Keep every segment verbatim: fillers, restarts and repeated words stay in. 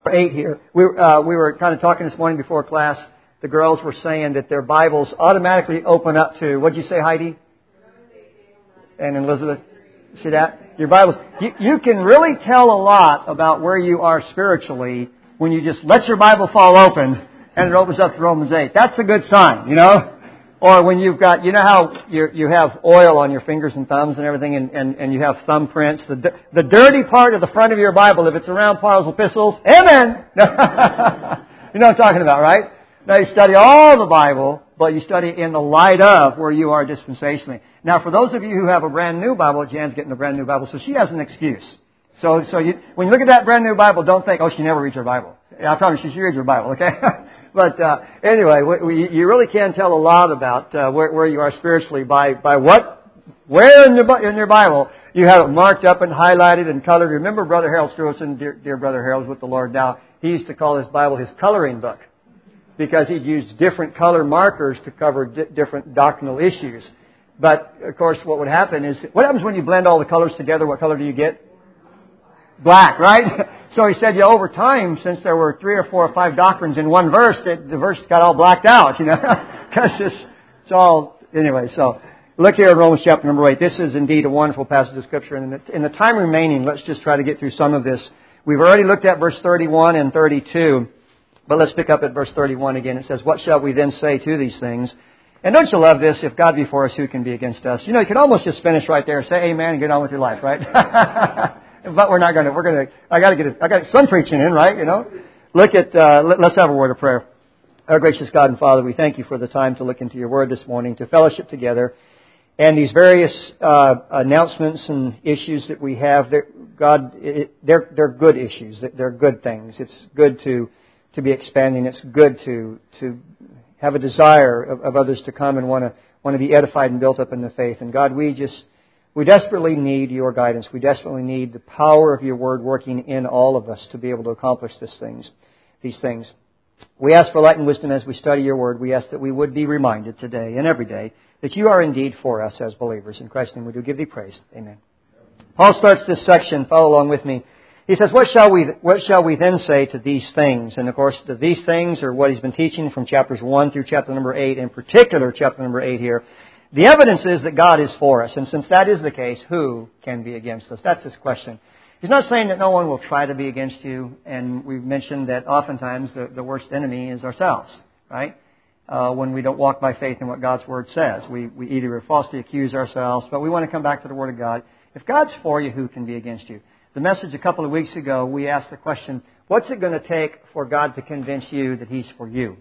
eight here. We, uh, we were kind of talking this morning before class. The girls were saying that their Bibles automatically open up to, what'd you say, Heidi? And Elizabeth? See that? Your Bibles. You, you can really tell a lot about where you are spiritually when you just let your Bible fall open and it opens up to Romans eight. That's a good sign, you know? Or when you've got, you know how you you have oil on your fingers and thumbs and everything, and, and, and you have thumbprints. The the dirty part of the front of your Bible, if it's around Paul's epistles, amen! You know what I'm talking about, right? Now you study all the Bible, but you study in the light of where you are dispensationally. Now for those of you who have a brand new Bible, Jan's getting a brand new Bible, so she has an excuse. So so you, when you look at that brand new Bible, don't think, oh, she never reads her Bible. I promise you, she reads her Bible, okay? But uh, anyway, we, we, you really can tell a lot about uh, where, where you are spiritually by by what, where in your in your Bible you have it marked up and highlighted and colored. Remember, Brother Harold Stewardson, dear, dear Brother Harold's with the Lord now. He used to call his Bible his coloring book because he'd use different color markers to cover di- different doctrinal issues. But of course, what would happen is, what happens when you blend all the colors together? What color do you get? Black, right? So he said, yeah, over time, since there were three or four or five doctrines in one verse, it, the verse got all blacked out, you know, because it's, it's all, anyway, so look here in Romans chapter number eight. This is indeed a wonderful passage of Scripture. And in the, in the time remaining, let's just try to get through some of this. We've already looked at verse thirty-one and thirty-two, but let's pick up at verse thirty-one again. It says, what shall we then say to these things? And don't you love this? If God be for us, who can be against us? You know, you can almost just finish right there, say amen, and get on with your life, right? But we're not going to. We're going to. I got to get. A, I got some preaching in, right? You know. Look at. Uh, let, let's have a word of prayer. Our gracious God and Father, we thank you for the time to look into your Word this morning, to fellowship together, and these various uh, announcements and issues that we have. They're, God, it, they're they're good issues. They're good things. It's good to to be expanding. It's good to to have a desire of, of others to come and want to want to be edified and built up in the faith. And God, we just. We desperately need your guidance. We desperately need the power of your Word working in all of us to be able to accomplish these things. These things. We ask for light and wisdom as we study your Word. We ask that we would be reminded today and every day that you are indeed for us as believers. In Christ's name we do give thee praise. Amen. Paul starts this section. Follow along with me. He says, what shall we, what shall we then say to these things? And of course, the these things are what he's been teaching from chapters one through chapter number eight, in particular chapter number eight here. The evidence is that God is for us, and since that is the case, who can be against us? That's his question. He's not saying that no one will try to be against you, and we've mentioned that oftentimes the, the worst enemy is ourselves, right? Uh, when we don't walk by faith in what God's Word says. We, we either falsely accuse ourselves, but we want to come back to the Word of God. If God's for you, who can be against you? The message a couple of weeks ago, we asked the question, what's it going to take for God to convince you that He's for you?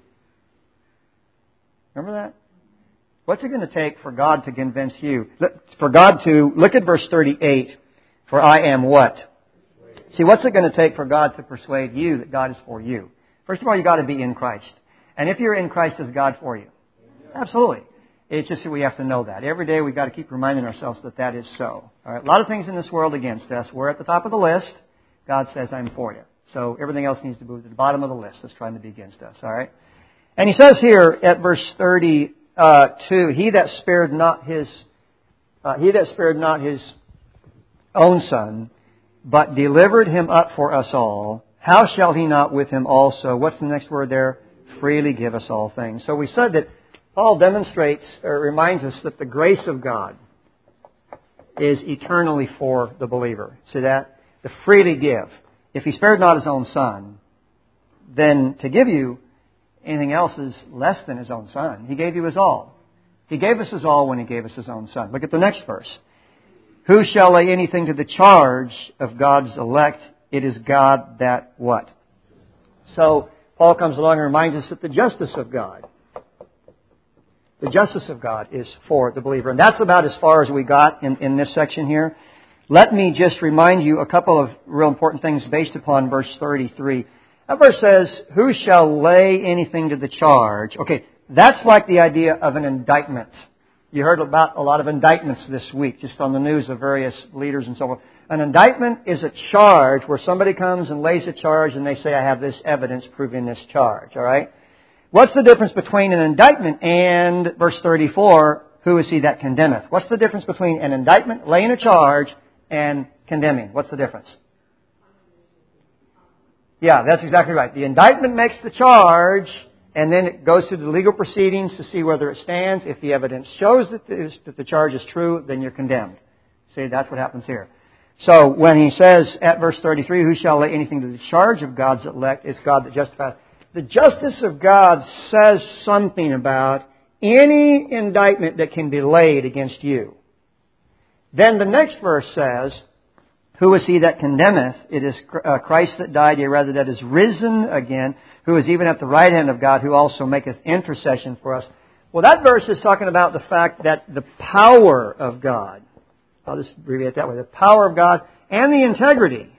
Remember that? What's it going to take for God to convince you? For God to, look at verse thirty-eight. For I am what? See, what's it going to take for God to persuade you that God is for you? First of all, you've got to be in Christ. And if you're in Christ, is God for you? Absolutely. It's just that we have to know that. Every day we've got to keep reminding ourselves that that is so. All right. A lot of things in this world against us. We're at the top of the list. God says, I'm for you. So everything else needs to move to the bottom of the list that's trying to be against us. All right. And he says here at verse thirty, Uh, two, he that spared not his, uh, he that spared not his own son, but delivered him up for us all, how shall he not with him also, what's the next word there? Freely give us all things. So we said that Paul demonstrates, or reminds us that the grace of God is eternally for the believer. See that? To freely give. If he spared not his own son, then to give you anything else is less than his own son. He gave you his all. He gave us his all when he gave us his own son. Look at the next verse. Who shall lay anything to the charge of God's elect? It is God that what? So Paul comes along and reminds us that the justice of God, the justice of God is for the believer. And that's about as far as we got in, in this section here. Let me just remind you a couple of real important things based upon verse thirty-three. That verse says, who shall lay anything to the charge? Okay, that's like the idea of an indictment. You heard about a lot of indictments this week, just on the news of various leaders and so forth. An indictment is a charge where somebody comes and lays a charge and they say, I have this evidence proving this charge, all right? What's the difference between an indictment and, verse thirty-four, who is he that condemneth? What's the difference between an indictment, laying a charge, and condemning? What's the difference? Yeah, that's exactly right. The indictment makes the charge, and then it goes through the legal proceedings to see whether it stands. If the evidence shows that the, that the charge is true, then you're condemned. See, that's what happens here. So when he says at verse thirty-three, who shall lay anything to the charge of God's elect? It's God that justifies. The justice of God says something about any indictment that can be laid against you. Then the next verse says, who is he that condemneth? It is Christ that died, yea, rather that is risen again, who is even at the right hand of God, who also maketh intercession for us. Well, that verse is talking about the fact that the power of God, I'll just abbreviate it that way, the power of God and the integrity,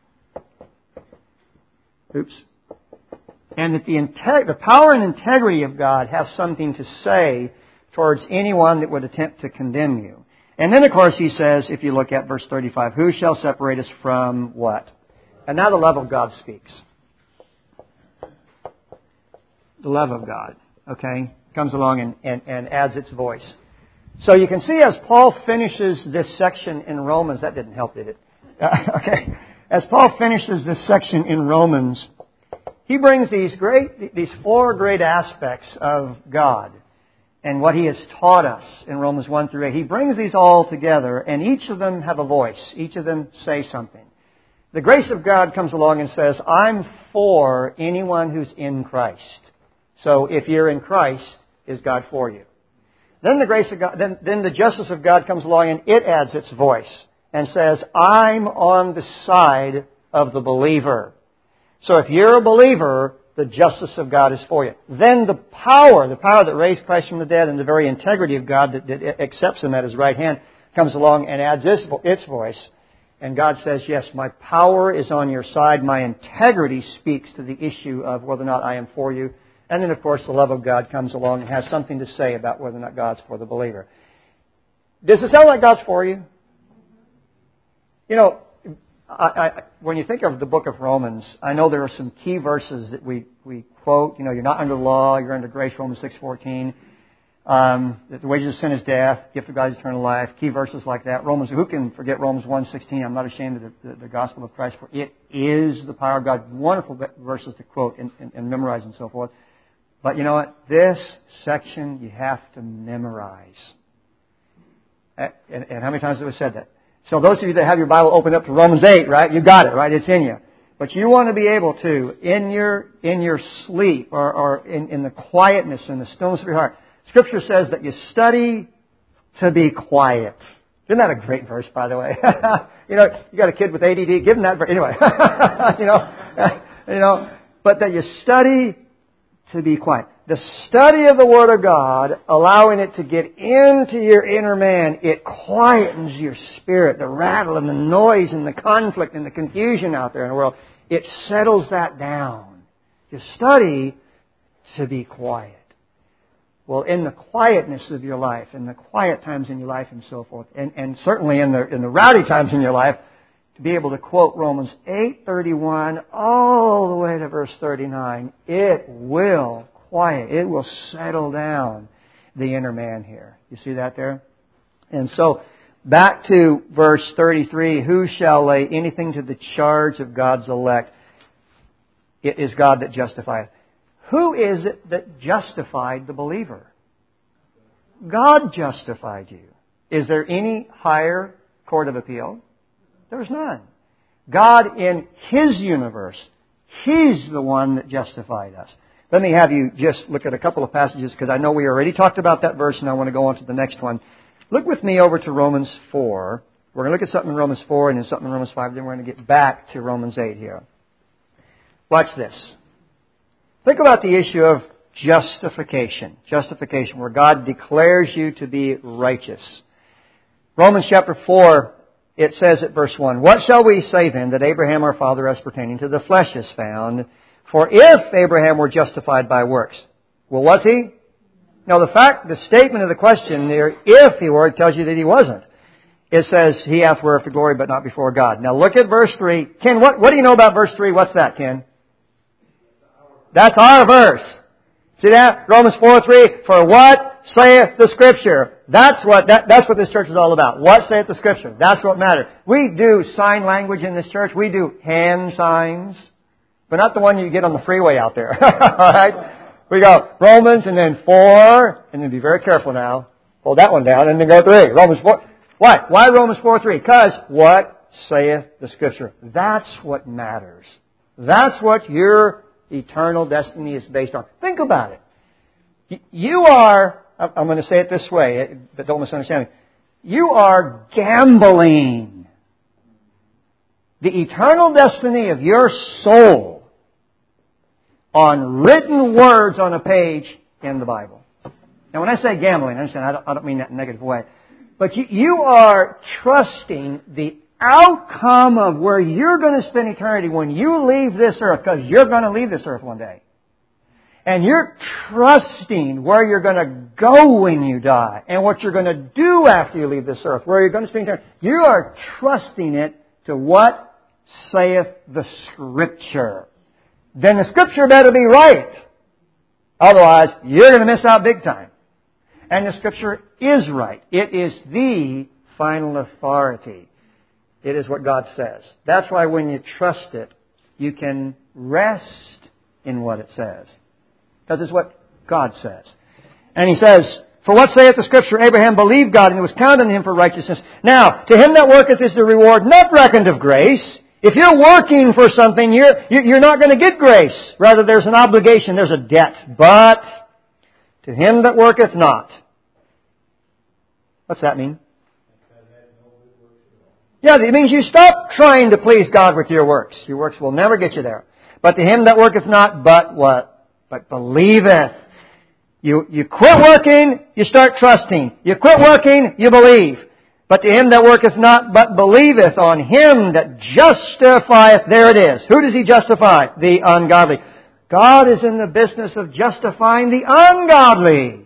oops, and that the, integ- the power and integrity of God have something to say towards anyone that would attempt to condemn you. And then, of course, he says, if you look at verse thirty-five, who shall separate us from what? And now the love of God speaks. The love of God, okay, comes along and, and, and adds its voice. So you can see as Paul finishes this section in Romans, that didn't help, did it? Uh, okay. As Paul finishes this section in Romans, he brings these great, these four great aspects of God and what He has taught us in Romans one through eight. He brings these all together, and each of them have a voice. Each of them say something. The grace of God comes along and says, I'm for anyone who's in Christ. So if you're in Christ, is God for you? Then the grace of God, then, then the justice of God comes along and it adds its voice and says, I'm on the side of the believer. So if you're a believer, the justice of God is for you. Then the power, the power that raised Christ from the dead and the very integrity of God that, that accepts Him at His right hand comes along and adds its, its voice. And God says, yes, my power is on your side. My integrity speaks to the issue of whether or not I am for you. And then, of course, the love of God comes along and has something to say about whether or not God's for the believer. Does it sound like God's for you? You know, I, I, when you think of the book of Romans, I know there are some key verses that we, we quote. You know, you're not under law, you're under grace, Romans six fourteen. Um, that the wages of sin is death, gift of God is eternal life. Key verses like that. Romans, who can forget Romans one sixteen? I'm not ashamed of the, the, the gospel of Christ, for it is the power of God. Wonderful verses to quote and, and, and memorize and so forth. But you know what? This section you have to memorize. And, and how many times have we said that? So those of you that have your Bible open up to Romans eight, right? You got it, right? It's in you. But you want to be able to, in your in your sleep or, or in, in the quietness and the stillness of your heart. Scripture says that you study to be quiet. Isn't that a great verse, by the way? You know, you got a kid with A D D, give him that verse. Anyway, you know, you know, but that you study to be quiet. The study of the Word of God, allowing it to get into your inner man, it quietens your spirit. The rattle and the noise and the conflict and the confusion out there in the world, it settles that down. You study to be quiet. Well, in the quietness of your life, in the quiet times in your life and so forth, and, and certainly in the in the rowdy times in your life, to be able to quote Romans eight thirty-one all the way to verse thirty-nine, it will quiet, it will settle down the inner man here. You see that there? And so, back to verse thirty-three, who shall lay anything to the charge of God's elect? It is God that justifieth. Who is it that justified the believer? God justified you. Is there any higher court of appeal? There's none. God in His universe, He's the one that justified us. Let me have you just look at a couple of passages because I know we already talked about that verse and I want to go on to the next one. Look with me over to Romans four. We're going to look at something in Romans four and then something in Romans five. Then we're going to get back to Romans eight here. Watch this. Think about the issue of justification. Justification, where God declares you to be righteous. Romans chapter four, it says at verse one, what shall we say then that Abraham our father as pertaining to the flesh is found? For if Abraham were justified by works, well, was he? Now the fact, the statement of the question there, if he were, tells you that he wasn't. It says, he hath whereof the glory, but not before God. Now look at verse three. Ken, what, what do you know about verse three? What's that, Ken? That's our verse. See that? Romans four three. For what saith the Scripture? That's what that, that's what this church is all about. What saith the Scripture? That's what matters. We do sign language in this church. We do hand signs. but not the one you get on the freeway out there. Alright? We go Romans and then four, and then be very careful now. Hold that one down and then go three. Romans four. Why? Why Romans four three? Because what saith the Scripture? That's what matters. That's what your eternal destiny is based on. Think about it. You are, I'm going to say it this way, but don't misunderstand me. You are gambling the eternal destiny of your soul on written words on a page in the Bible. Now when I say gambling, understand, I don't, I don't mean that in a negative way. But you, you are trusting the outcome of where you're going to spend eternity when you leave this earth, because you're going to leave this earth one day. And you're trusting where you're going to go when you die and what you're going to do after you leave this earth, where you're going to spend eternity. You are trusting it to what saith the Scripture. Then the Scripture better be right. Otherwise, you're going to miss out big time. And the Scripture is right. It is the final authority. It is what God says. That's why when you trust it, you can rest in what it says. Because it's what God says. And He says, for what saith the Scripture? Abraham believed God, and it was counted unto him for righteousness. Now, to him that worketh is the reward not reckoned of grace. If you're working for something, you're, you're not going to get grace. Rather, there's an obligation, there's a debt. But to him that worketh not. What's that mean? Yeah, it means you stop trying to please God with your works. Your works will never get you there. But to him that worketh not, but what? But believeth. You, you quit working, you start trusting. You quit working, you believe. But to him that worketh not, but believeth on him that justifieth, there it is. Who does He justify? The ungodly. God is in the business of justifying the ungodly.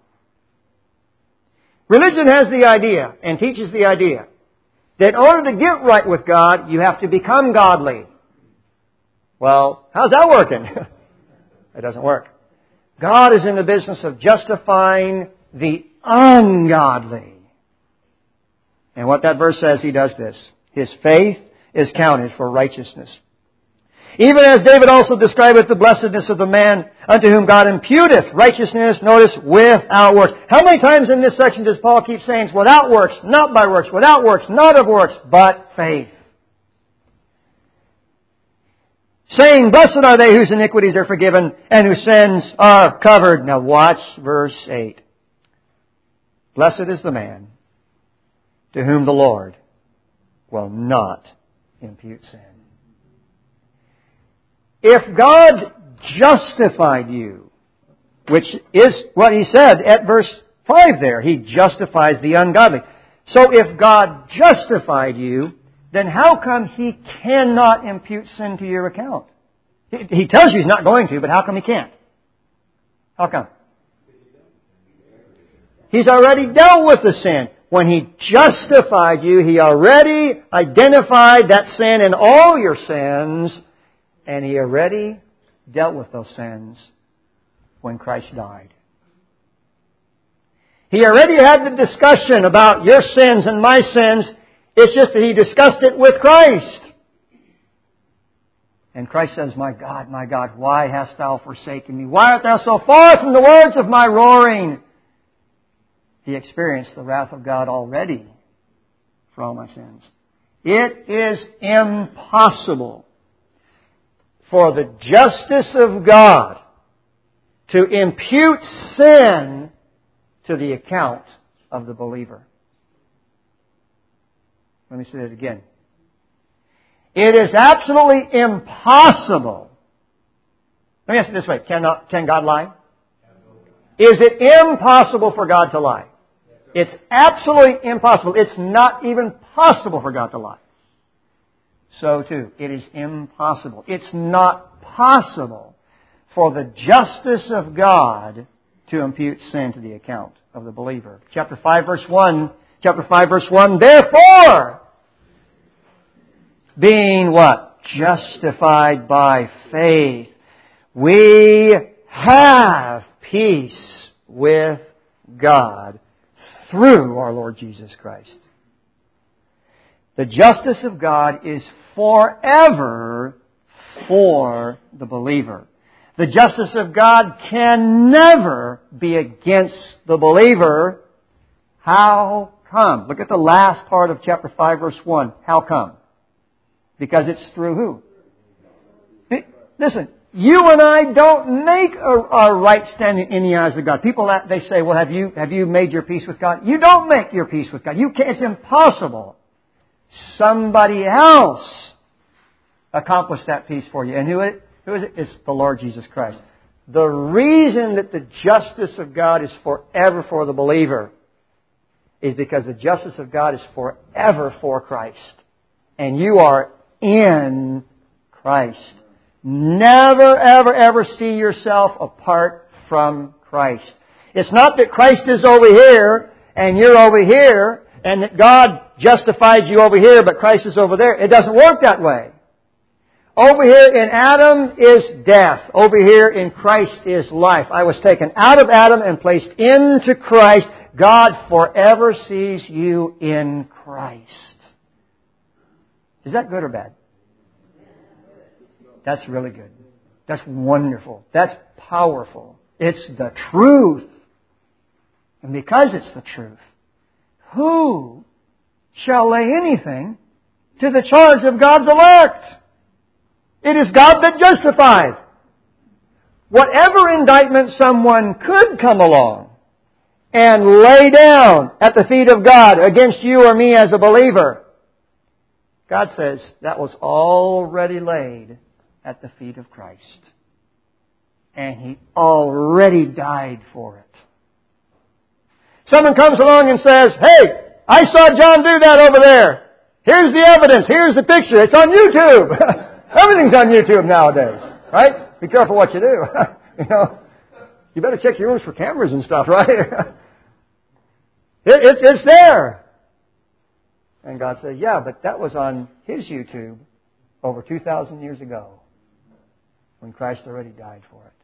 Religion has the idea, and teaches the idea, that in order to get right with God, you have to become godly. Well, how's that working? It doesn't work. God is in the business of justifying the ungodly. And what that verse says, He does this. His faith is counted for righteousness. Even as David also describeth the blessedness of the man unto whom God imputeth righteousness, notice, without works. How many times in this section does Paul keep saying, without works, not by works, without works, not of works, but faith? Saying, blessed are they whose iniquities are forgiven and whose sins are covered. Now watch verse eight. Blessed is the man to whom the Lord will not impute sin. If God justified you, which is what He said at verse five there, He justifies the ungodly. So if God justified you, then how come He cannot impute sin to your account? He, he tells you He's not going to, but how come He can't? How come? He's already dealt with the sin. When He justified you, He already identified that sin and all your sins, and He already dealt with those sins when Christ died. He already had the discussion about your sins and my sins. It's just that He discussed it with Christ. And Christ says, my God, my God, why hast Thou forsaken me? Why art Thou so far from the words of my roaring? He experienced the wrath of God already for all my sins. It is impossible for the justice of God to impute sin to the account of the believer. Let me say that again. It is absolutely impossible. Let me ask it this way. Can, not, can God lie? Is it impossible for God to lie? It's absolutely impossible. It's not even possible for God to lie. So too, it is impossible. It's not possible for the justice of God to impute sin to the account of the believer. Chapter five, verse one. Chapter five, verse one. Therefore, being what? Justified by faith, we have peace with God through our Lord Jesus Christ. The justice of God is forever for the believer. The justice of God can never be against the believer. How come? Look at the last part of chapter five, verse one. How come? Because it's through who? Listen, you and I don't make a, a right standing in the eyes of God. People, they say, well, have you, have you made your peace with God? You don't make your peace with God. You can't, it's impossible. Somebody else accomplished that peace for you. And who is it? Who is it? It's the Lord Jesus Christ. The reason that the justice of God is forever for the believer is because the justice of God is forever for Christ. And you are in Christ. Never, ever, ever see yourself apart from Christ. It's not that Christ is over here and you're over here and that God justified you over here but Christ is over there. It doesn't work that way. Over here in Adam is death. Over here in Christ is life. I was taken out of Adam and placed into Christ. God forever sees you in Christ. Is that good or bad? That's really good. That's wonderful. That's powerful. It's the truth. And because it's the truth, who shall lay anything to the charge of God's elect? It is God that justifies. Whatever indictment someone could come along and lay down at the feet of God against you or me as a believer, God says that was already laid at the feet of Christ. And He already died for it. Someone comes along and says, hey, I saw John do that over there. Here's the evidence. Here's the picture. It's on YouTube. Everything's on YouTube nowadays, right? Be careful what you do. You know, you better check your rooms for cameras and stuff, right? it, it, it's there. And God says, yeah, but that was on His YouTube over two thousand years ago when Christ already died for it.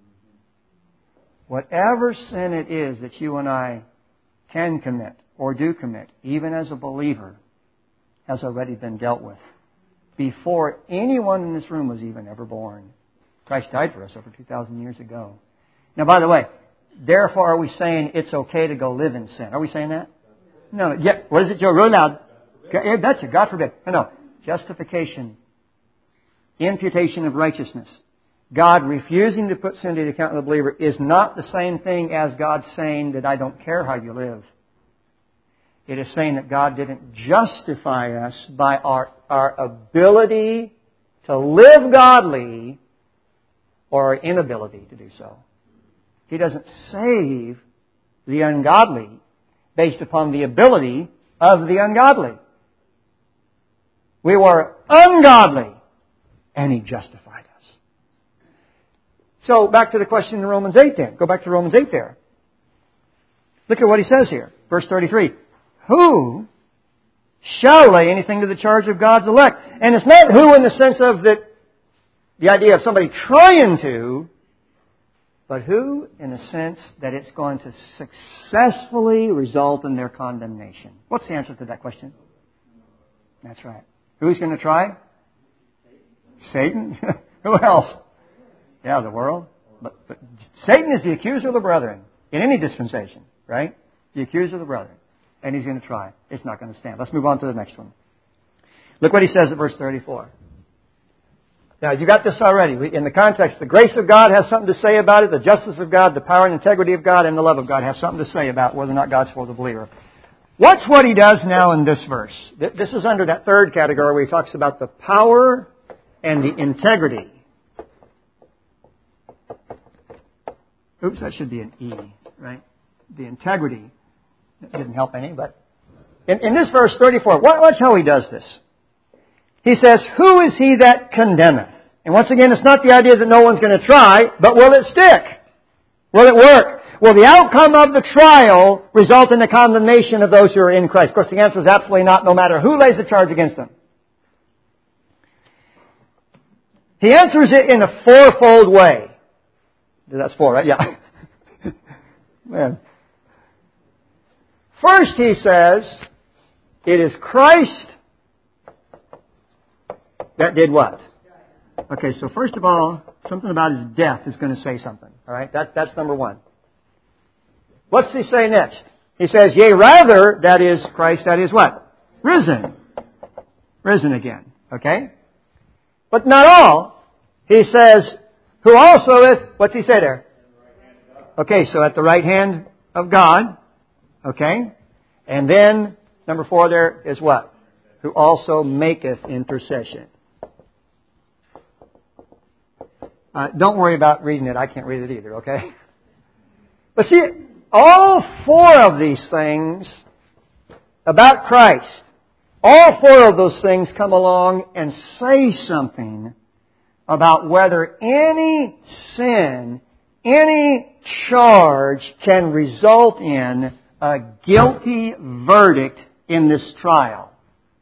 Whatever sin it is that you and I can commit or do commit, even as a believer, has already been dealt with before anyone in this room was even ever born. Christ died for us over two thousand years ago. Now, by the way, therefore are we saying it's okay to go live in sin? Are we saying that? No. Yeah. What is it, Joe? Really loud. Yeah, that's it. God forbid. No, no. Justification. Imputation of righteousness. God refusing to put sin to the account of the believer is not the same thing as God saying that I don't care how you live. It is saying that God didn't justify us by our, our ability to live godly or our inability to do so. He doesn't save the ungodly based upon the ability of the ungodly. We were ungodly and He justified us. So back to the question in Romans eight then. Go back to Romans eight there. Look at what he says here. Verse thirty-three. Who shall lay anything to the charge of God's elect? And it's not who in the sense of that, the idea of somebody trying to, but who in the sense that it's going to successfully result in their condemnation. What's the answer to that question? That's right. Who's going to try? Satan? Who else? Yeah, the world. But, but Satan is the accuser of the brethren in any dispensation, right? The accuser of the brethren. And he's going to try. It's not going to stand. Let's move on to the next one. Look what he says at verse thirty-four. Now, you got this already. We, in the context, the grace of God has something to say about it. The justice of God, the power and integrity of God, and the love of God have something to say about whether or not God's for the believer. Watch what he does now in this verse. This is under that third category where he talks about the power and the integrity. Oops, that should be an E, right? The integrity. That didn't help any, but in, in this verse thirty-four, watch how he does this. He says, who is he that condemneth? And once again, it's not the idea that no one's going to try, but will it stick? Will it work? Will the outcome of the trial result in the condemnation of those who are in Christ? Of course, the answer is absolutely not, no matter who lays the charge against them. He answers it in a fourfold way. That's four, right? Yeah. Man. First, he says, it is Christ that did what? Okay, so first of all, something about his death is going to say something. All right, that, that's number one. What's he say next? He says, yea, rather, that is Christ, that is what? Risen. Risen again. Okay? But not all. He says, who also is, what's he say there? Okay, so at the right hand of God. Okay? And then, number four there is what? Who also maketh intercession. Uh, don't worry about reading it. I can't read it either, okay? But see, all four of these things about Christ, all four of those things come along and say something about whether any sin, any charge can result in a guilty verdict in this trial.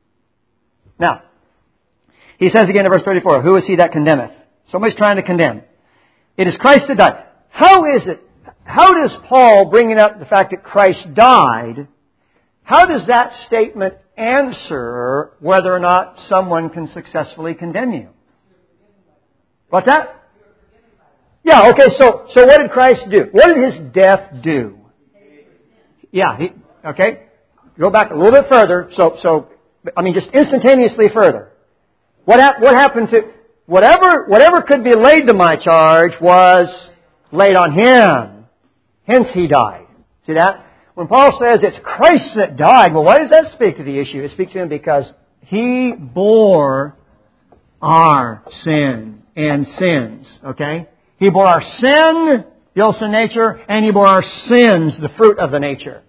Now, he says again in verse thirty-four, who is he that condemneth? Somebody's trying to condemn. It is Christ that died. How is it? How does Paul, bringing up the fact that Christ died, how does that statement answer whether or not someone can successfully condemn you? What's that? Yeah, okay, so, so what did Christ do? What did His death do? Yeah, he, okay. Go back a little bit further. So, so, I mean, just instantaneously further. What, hap- what happened to, whatever, whatever could be laid to my charge was laid on Him. Hence He died. See that? When Paul says it's Christ that died, well, why does that speak to the issue? It speaks to Him because He bore our sin and sins. Okay? He bore our sin, the old sin nature, and He bore our sins, the fruit of the nature.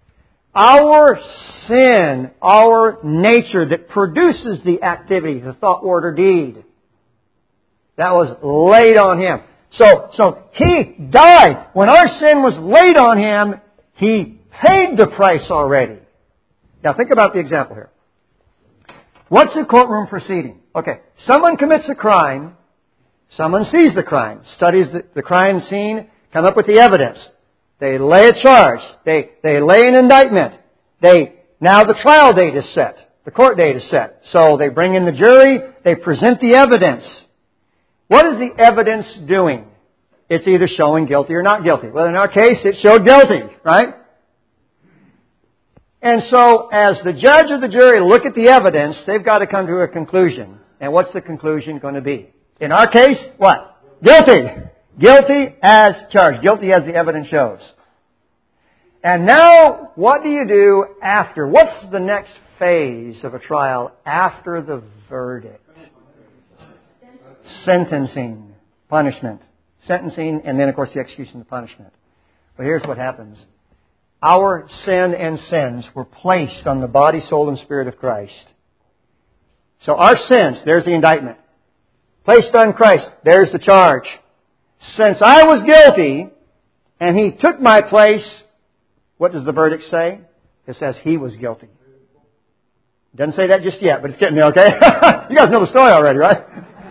Our sin, our nature that produces the activity, the thought, word, or deed, that was laid on Him. So, so He died. When our sin was laid on Him, He paid the price already. Now think about the example here. What's a courtroom proceeding? Okay, someone commits a crime. Someone sees the crime, studies the, the crime scene, come up with the evidence. They lay a charge. They, they lay an indictment. They, now the trial date is set. The court date is set. So they bring in the jury. They present the evidence. What is the evidence doing? It's either showing guilty or not guilty. Well, in our case, it showed guilty, right? And so, as the judge or the jury look at the evidence, they've got to come to a conclusion. And what's the conclusion going to be? In our case, what? Guilty. Guilty as charged. Guilty as the evidence shows. And now, what do you do after? What's the next phase of a trial after the verdict? Sentencing. Punishment. Sentencing, and then, of course, the execution of the punishment. But here's what happens. Our sin and sins were placed on the body, soul, and spirit of Christ. So our sins, there's the indictment. Placed on Christ, there's the charge. Since I was guilty, and He took my place, what does the verdict say? It says He was guilty. It doesn't say that just yet, but it's getting there, okay? You guys know the story already, right?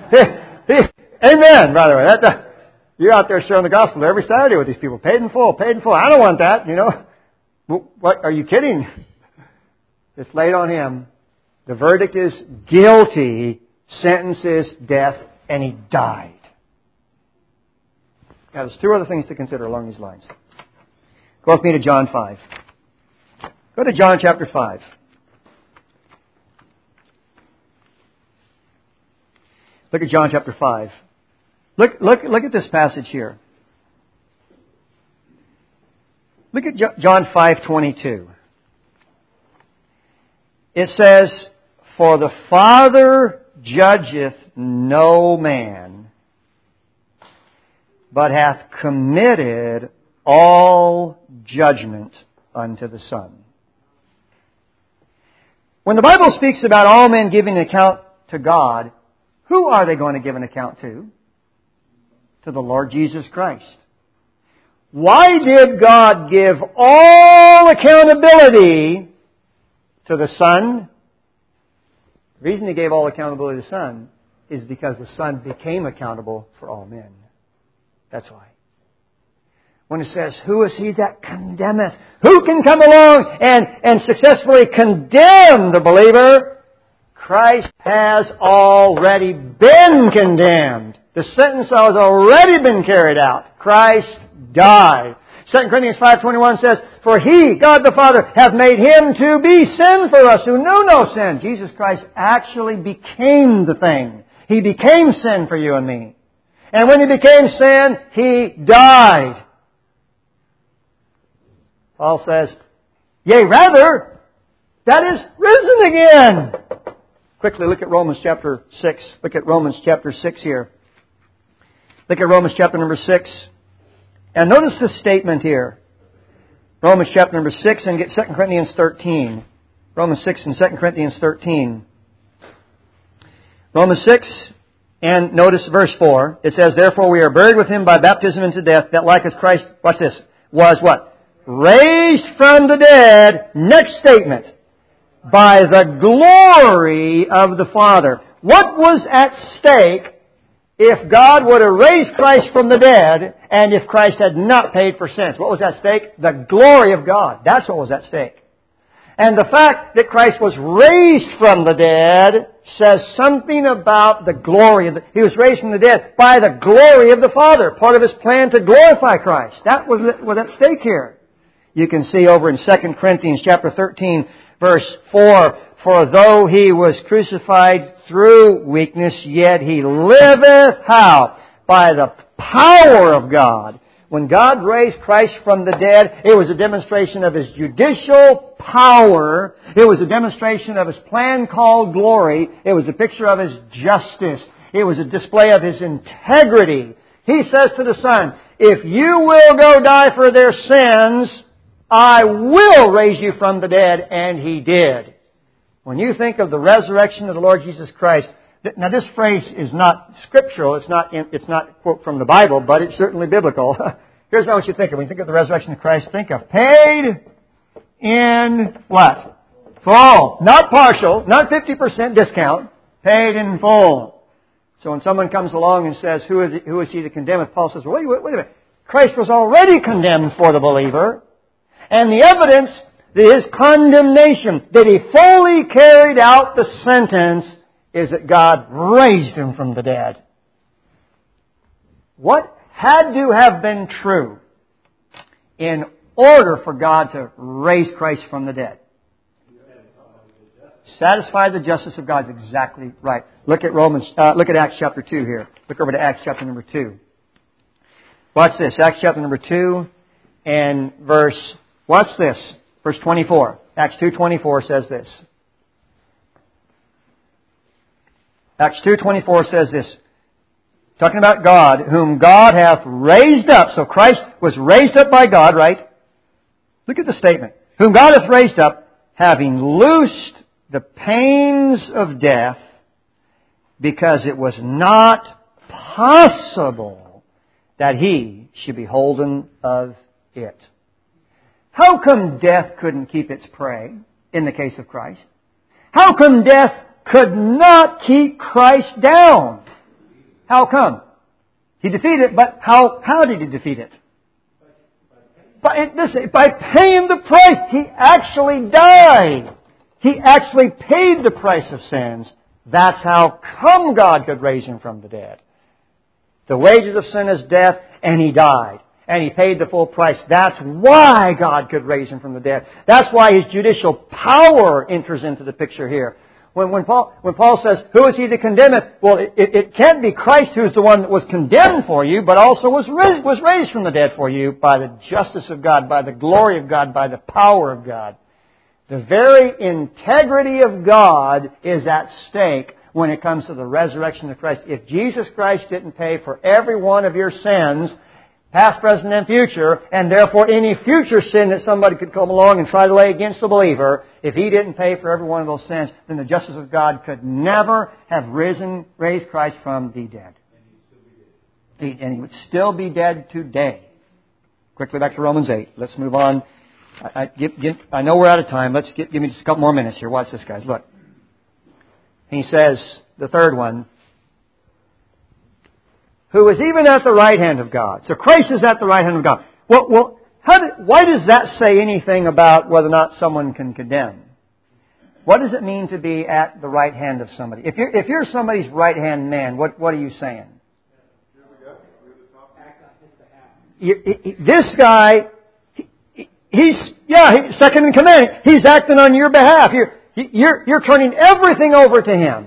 Amen, by the way. That, uh, you're out there sharing the gospel every Saturday with these people. Paid in full, paid in full. I don't want that, you know. What? Are you kidding? It's laid on Him. The verdict is guilty. Sentence is death, and He died. Now, there's two other things to consider along these lines. Go with me to John five. Go to John chapter five. Look at John chapter five. Look, look, look at this passage here. Look at John five twenty-two. It says, "For the Father judgeth no man, but hath committed all judgment unto the Son." When the Bible speaks about all men giving an account to God, who are they going to give an account to? To the Lord Jesus Christ. Why did God give all accountability to the Son? The reason He gave all accountability to the Son is because the Son became accountable for all men. That's why. When it says, "Who is he that condemneth?" Who can come along and, and successfully condemn the believer? Christ has already been condemned. The sentence has already been carried out. Christ died. Second Corinthians five twenty-one says, For He, God the Father, hath made Him to be sin for us who knew no sin. Jesus Christ actually became the thing. He became sin for you and me. And when He became sin, He died. Paul says, Yea, rather, that is risen again. Quickly look at Romans chapter six. Look at Romans chapter six here. Look at Romans chapter number six. And notice this statement here. Romans chapter number six and get Second Corinthians thirteen. Romans six and Second Corinthians thirteen. Romans six and notice verse four. It says, Therefore we are buried with Him by baptism into death, that like as Christ, watch this, was what? Raised from the dead. Next statement. By the glory of the Father. What was at stake if God would have raised Christ from the dead and if Christ had not paid for sins? What was at stake? The glory of God. That's what was at stake. And the fact that Christ was raised from the dead says something about the glory of the... He was raised from the dead by the glory of the Father. Part of His plan to glorify Christ. That was, was at stake here. You can see over in Second Corinthians chapter thirteen, verse four, For though He was crucified through weakness, yet He liveth, how? By the power of God. When God raised Christ from the dead, it was a demonstration of His judicial power. It was a demonstration of His plan called glory. It was a picture of His justice. It was a display of His integrity. He says to the Son, If you will go die for their sins, I will raise you from the dead. And He did. When you think of the resurrection of the Lord Jesus Christ, now this phrase is not scriptural, it's not it's not a quote from the Bible, but it's certainly biblical. Here's what I want you to think of. When you think of the resurrection of Christ, think of paid in what? Full. Not partial, not fifty percent discount, paid in full. So when someone comes along and says, who is, who is he to condemn? Paul says, well, wait, wait, wait a minute. Christ was already condemned for the believer. And the evidence that His condemnation, that He fully carried out the sentence, is that God raised Him from the dead. What had to have been true in order for God to raise Christ from the dead? Satisfy the justice of God is exactly right. Look at Romans, uh, look at Acts chapter two here. Look over to Acts chapter number two. Watch this. Acts chapter number two and verse, watch this. Verse twenty-four. Acts two twenty-four says this. Acts two twenty-four says this. Talking about God, whom God hath raised up. So Christ was raised up by God, right? Look at the statement. Whom God hath raised up, having loosed the pains of death, because it was not possible that He should be holden of it. How come death couldn't keep its prey in the case of Christ? How come death could not keep Christ down? How come? He defeated it, but how, how did He defeat it? By, listen, by paying the price. He actually died. He actually paid the price of sins. That's how come God could raise Him from the dead. The wages of sin is death, and He died. And He paid the full price. That's why God could raise Him from the dead. That's why His judicial power enters into the picture here. When, when, Paul, when Paul says, who is He to condemn it? Well, it, it, it can't be Christ who's the one that was condemned for you, but also was raised, was raised from the dead for you by the justice of God, by the glory of God, by the power of God. The very integrity of God is at stake when it comes to the resurrection of Christ. If Jesus Christ didn't pay for every one of your sins, past, present, and future, and therefore any future sin that somebody could come along and try to lay against the believer, if He didn't pay for every one of those sins, then the justice of God could never have risen, raised Christ from the dead. And He would still be dead today. Quickly back to Romans eight. Let's move on. I, I, give, give, I know we're out of time. Let's get, give me just a couple more minutes here. Watch this, guys. Look. He says, the third one, who is even at the right hand of God. So Christ is at the right hand of God. Well, well how did, why does that say anything about whether or not someone can condemn? What does it mean to be at the right hand of somebody? If you're, if you're somebody's right-hand man, what, what are you saying? You, he, this guy, he, he's, yeah, he's second in command. He's acting on your behalf. You're, you're, you're turning everything over to him.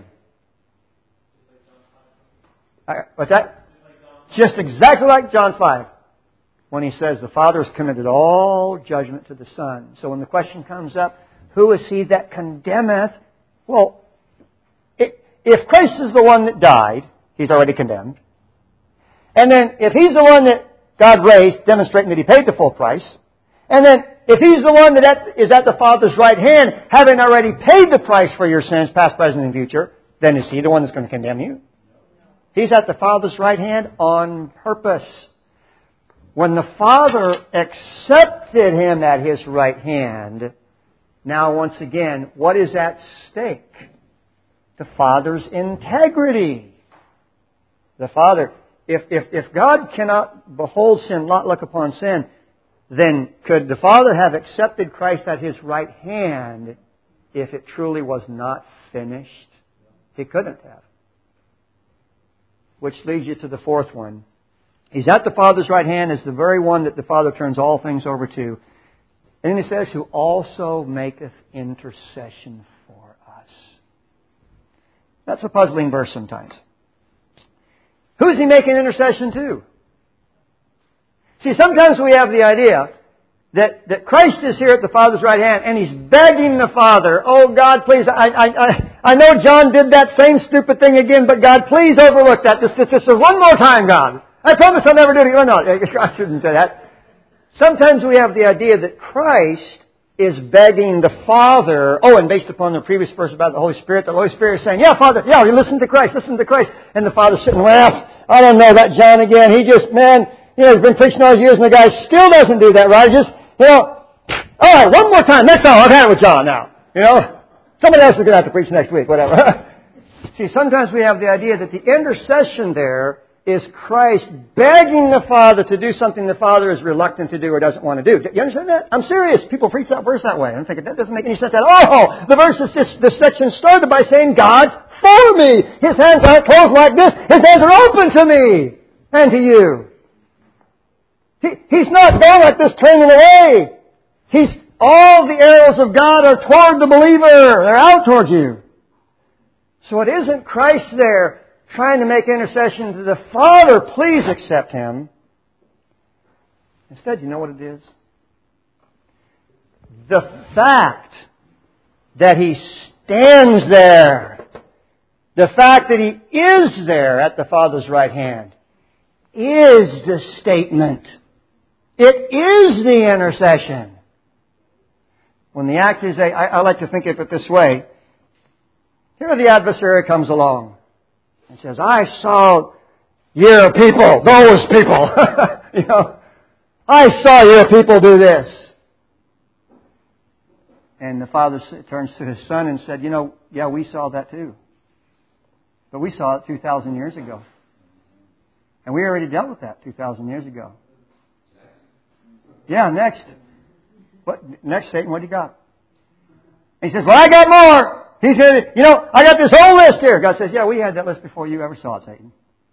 What's that? Just exactly like John five. When he says the Father has committed all judgment to the Son. So when the question comes up, who is he that condemneth? Well, if Christ is the one that died, He's already condemned. And then if He's the one that God raised, demonstrating that He paid the full price. And then if He's the one that is at the Father's right hand, having already paid the price for your sins, past, present, and future, then is He the one that's going to condemn you? He's at the Father's right hand on purpose. When the Father accepted Him at His right hand, now once again, what is at stake? The Father's integrity. The Father, if, if, if God cannot behold sin, not look upon sin, then could the Father have accepted Christ at His right hand if it truly was not finished? He couldn't have. Which leads you to the fourth one. He's at the Father's right hand as the very one that the Father turns all things over to. And then He says, who also maketh intercession for us. That's a puzzling verse sometimes. Who is He making intercession to? See, sometimes we have the idea that, that Christ is here at the Father's right hand and He's begging the Father, oh God, please, I, I, I, I know John did that same stupid thing again, but God, please overlook that. Just, just, just one more time, God. I promise I'll never do it again. No, I shouldn't say that. Sometimes we have the idea that Christ is begging the Father. Oh, and based upon the previous verse about the Holy Spirit, the Holy Spirit is saying, yeah, Father, yeah, you listen to Christ, listen to Christ. And the Father's sitting, well, I don't know that John again. He just, man, you know, he's been preaching all these years and the guy still doesn't do that, right? Just, you know, all right, one more time. That's all. I've had it with John now. You know, somebody else is going to have to preach next week, whatever. See, sometimes we have the idea that the intercession there is Christ begging the Father to do something the Father is reluctant to do or doesn't want to do. You understand that? I'm serious. People preach that verse that way. I'm thinking, that doesn't make any sense at all. The verse is just, this section started by saying, God's for me. His hands aren't closed like this. His hands are open to me and to you. He, he's not going like this turning away. He's, all the arrows of God are toward the believer. They're out toward you. So it isn't Christ there trying to make intercession to the Father, please accept Him. Instead, you know what it is? The fact that He stands there, the fact that He is there at the Father's right hand, is the statement. It is the intercession. When the accusation, I, I like to think of it this way. Here the adversary comes along and says, I saw your people, those people, you know, I saw your people do this. And the Father turns to His Son and said, you know, yeah, we saw that too. But we saw it two thousand years ago. And we already dealt with that two thousand years ago. Yeah, next. What, next, Satan, what do you got? And he says, well, I got more. He said, you know, I got this whole list here. God says, yeah, we had that list before you ever saw it, Satan.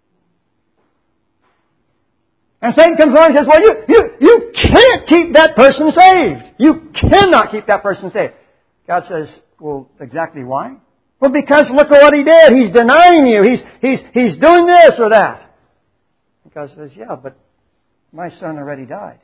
And Satan comes along and says, well, you, you, you can't keep that person saved. You cannot keep that person saved. God says, well, exactly why? Well, because look at what he did. He's denying you. He's, he's, he's doing this or that. And God says, yeah, but my son already died.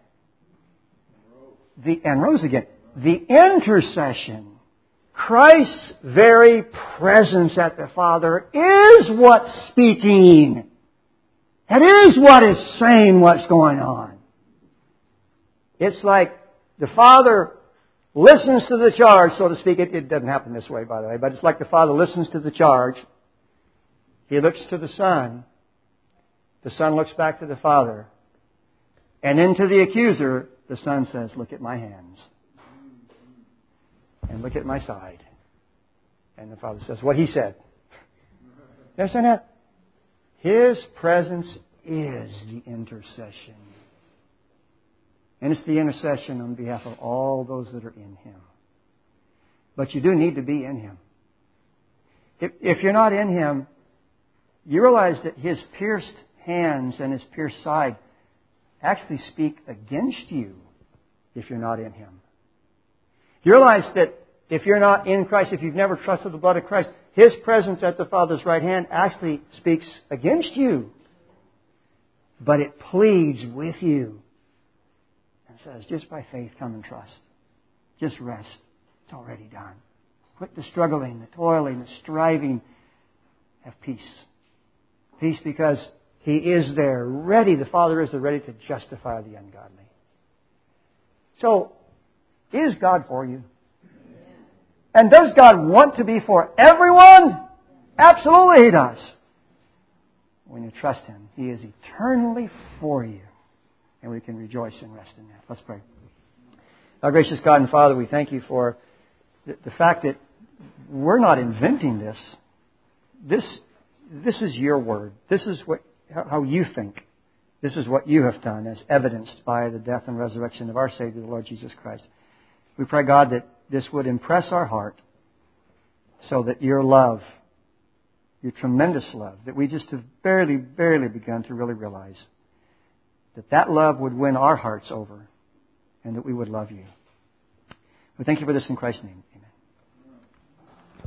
The, and rose again. The intercession, Christ's very presence at the Father is what's speaking. It is what is saying what's going on. It's like the Father listens to the charge, so to speak. It, it doesn't happen this way, by the way, but it's like the Father listens to the charge. He looks to the Son. The Son looks back to the Father. And into the accuser, the Son says, look at my hands. And look at my side. And the Father says what He said. You understand that? His presence is the intercession. And it's the intercession on behalf of all those that are in Him. But you do need to be in Him. If, if you're not in Him, you realize that His pierced hands and His pierced side actually speak against you if you're not in Him. You realize that if you're not in Christ, if you've never trusted the blood of Christ, His presence at the Father's right hand actually speaks against you. But it pleads with you and says, just by faith, come and trust. Just rest. It's already done. Quit the struggling, the toiling, the striving. Have peace. Peace because He is there, ready. The Father is there, ready to justify the ungodly. So, is God for you? And does God want to be for everyone? Absolutely He does. When you trust Him, He is eternally for you. And we can rejoice and rest in that. Let's pray. Our gracious God and Father, we thank You for the, the fact that we're not inventing this. This, this is Your Word. This is what, how You think. This is what You have done, as evidenced by the death and resurrection of our Savior, the Lord Jesus Christ. We pray, God, that this would impress our heart so that Your love, Your tremendous love, that we just have barely, barely begun to really realize, that that love would win our hearts over and that we would love You. We thank You for this in Christ's name.